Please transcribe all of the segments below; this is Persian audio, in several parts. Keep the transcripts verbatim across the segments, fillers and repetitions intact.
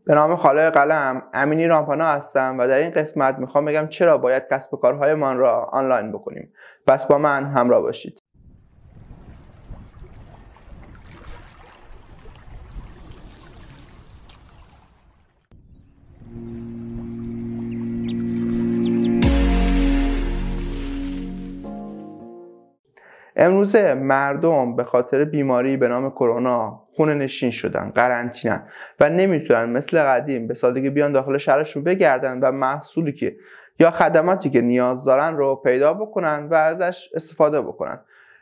به نام خالق قلم، امینی رامپانا هستم و در این قسمت میخوام بگم چرا باید کسب و کارهایمان را آنلاین بکنیم. پس با من همراه باشید. امروزه مردم به خاطر بیماری به نام کرونا خونه نشین شدن، قرنطینه‌ان و نمیتونن مثل قدیم به سادگی بیان داخل شهرشون بگردن و محصولی که یا خدماتی که نیاز دارن رو پیدا بکنن و ازش استفاده بکنن.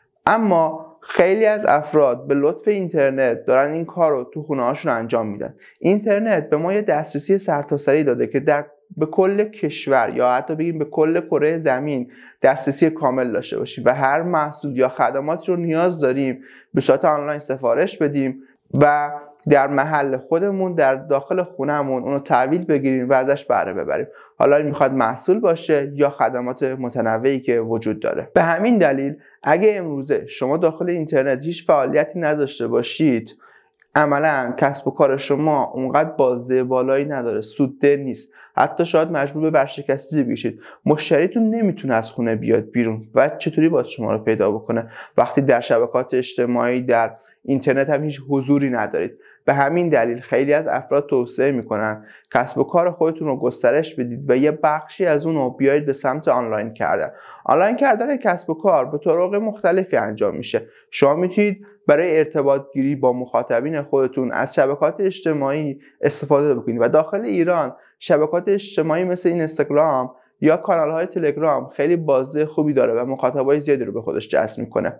اما خیلی از افراد به لطف اینترنت دارن این کار رو تو خونه هاشون انجام میدن. اینترنت به ما یه دسترسی سرتاسری داده که در به کل کشور یا حتی بگیم به کل کره زمین دسترسی کامل داشته باشیم و هر محصول یا خدماتی رو نیاز داریم به صورت آنلاین سفارش بدیم و در محل خودمون در داخل خونهمون اونو تحویل بگیریم و ازش بهره ببریم. حالا این میخواد محصول باشه یا خدمات متنوعی که وجود داره. به همین دلیل اگه امروزه شما داخل اینترنت هیچ فعالیتی نداشته باشید، عملا کسب و کار شما اونقدر بازده بالایی نداره، سودده نیست، حتی شاید مجبور به ورشکستگی بشید. مشتریتون نمیتونه از خونه بیاد بیرون و چطوری باید شما رو پیدا بکنه وقتی در شبکات اجتماعی در اینترنت هم هیچ حضوری ندارید. به همین دلیل خیلی از افراد توصیه میکنن کسب و کار خودتون رو گسترش بدید و یه بخشی از اون رو بیایید به سمت آنلاین کردن. آنلاین کردن کسب و کار به طرق مختلفی انجام میشه. شما میتونید برای ارتباط گیری با مخاطبین خودتون از شبکات اجتماعی استفاده بکنید و داخل ایران شبکات اجتماعی مثل اینستاگرام یا کانال‌های تلگرام خیلی بازده خوبی داره و مخاطبای زیادی رو به خودش جذب میکنه.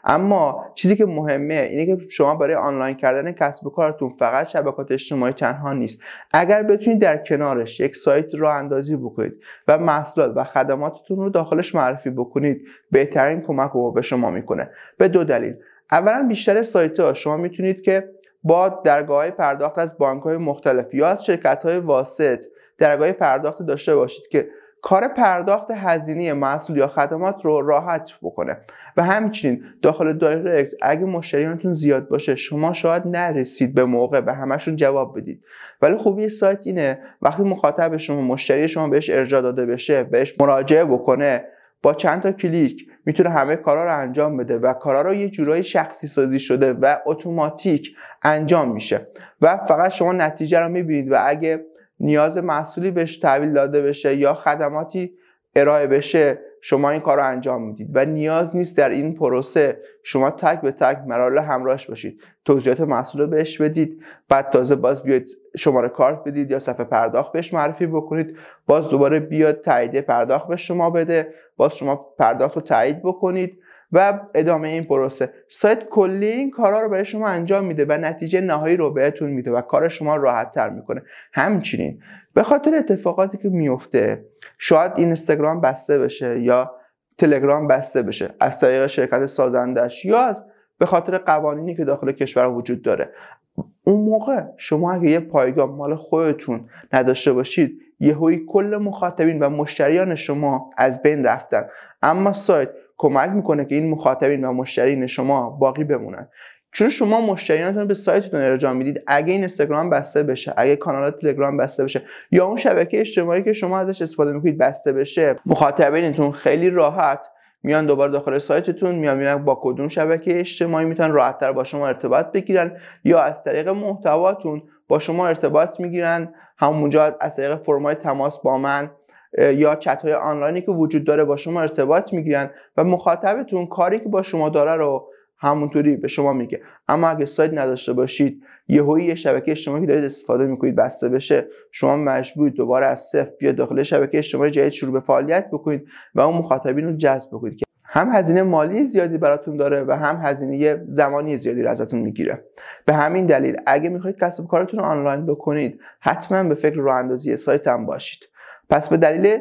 اما چیزی که مهمه اینه که شما برای آنلاین کردن کسب و کارتون فقط شبکات اجتماعی تنها نیست. اگر بتونید در کنارش یک سایت راه اندازی بکنید و محصولات و خدماتتون رو داخلش معرفی بکنید، بهترین کمک رو به شما میکنه. به دو دلیل. اولا بیشتر سایت‌ها شما میتونید که با درگاه‌های پرداخت از بانک‌های مختلف یا از شرکت‌های واسط درگاه پرداخت داشته باشید که کار پرداخت هزینه محصول یا خدمات رو راحت بکنه و همچنین داخل دایرکت اگه مشتریانتون زیاد باشه شما شاید نرسید به موقع به همشون جواب بدید، ولی خوبی سایت اینه وقتی مخاطب شما مشتری شما بهش ارجاع داده بشه، بهش مراجعه بکنه، با چند تا کلیک میتونه همه کارا رو انجام بده و کارا رو یه جورایی شخصی سازی شده و اتوماتیک انجام میشه و فقط شما نتیجه رو میبینید و اگه نیاز محصولی بهش تحویل داده بشه یا خدماتی ارائه بشه شما این کار رو انجام میدید و نیاز نیست در این پروسه شما تک به تک مراحل همراهش باشید، توضیحات محصول رو بهش بدید، بعد تازه باز بیاد شماره کارت بدید یا صفحه پرداخت بهش معرفی بکنید، باز دوباره بیاد تایید پرداخت به شما بده، باز شما پرداخت رو تایید بکنید و ادامه این پروسه. سایت کلی این کارا رو برای شما انجام میده و نتیجه نهایی رو بهتون میده و کار شما راحت تر میکنه. همچنین به خاطر اتفاقاتی که میفته شاید اینستاگرام بسته بشه یا تلگرام بسته بشه از طریق شرکت سازندش یا از به خاطر قوانینی که داخل کشور وجود داره. اون موقع شما اگه یه پایگاه مال خودتون نداشته باشید یهویی کل مخاطبین و مشتریان شما از بین رفتن، اما سایت کمک میکنه که این مخاطبین و مشتریان شما باقی بمونن. چون شما مشتریانتون به سایتتون ارجاع میدید، اگه این اینستاگرام بسته بشه، اگه کانالات تلگرام بسته بشه یا اون شبکه اجتماعی که شما ازش استفاده میکنید بسته بشه، مخاطبینتون خیلی راحت میان دوباره داخل سایتتون، میان میرن با کدوم شبکه اجتماعی میتونن راحت‌تر با شما ارتباط بگیرن یا از طریق محتواتون با شما ارتباط میگیرن، همونجا از طریق فرمای تماس با من یا چت‌های آنلاینی که وجود داره با شما ارتباط میگیرن و مخاطبتون کاری که با شما داره رو همونطوری به شما میگه. اما اگه سایت نداشته باشید یهویی یه شبکه اجتماعی که دارید استفاده میکنید بسته بشه، شما مجبورید دوباره از صفر بیاد داخل شبکه اجتماعی جدید شروع به فعالیت بکنید و اون مخاطبین رو جذب بکنید که هم هزینه مالی زیادی براتون داره و هم هزینه زمانی زیادی رو ازتون میگیره. به همین دلیل اگه میخواید کسب و کارتون رو آنلاین بکنید حتما به فکر راه اندازی سایت هم باشید. پس به دلیل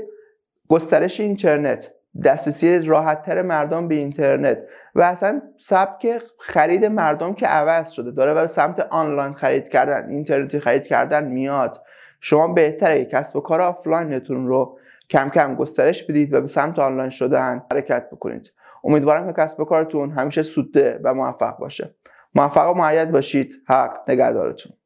گسترش اینترنت، دسترسی راحت‌تر مردم به اینترنت و اصلا سبک خرید مردم که عوض شده داره و به سمت آنلاین خرید کردن، اینترنتی خرید کردن میاد، شما بهتره کسب و کار آفلاینتون رو کم کم گسترش بدید و به سمت آنلاین شدن حرکت بکنید. امیدوارم که کسب و کارتون همیشه سودده و موفق باشه. موفق و مؤید باشید. حق نگهدارتون.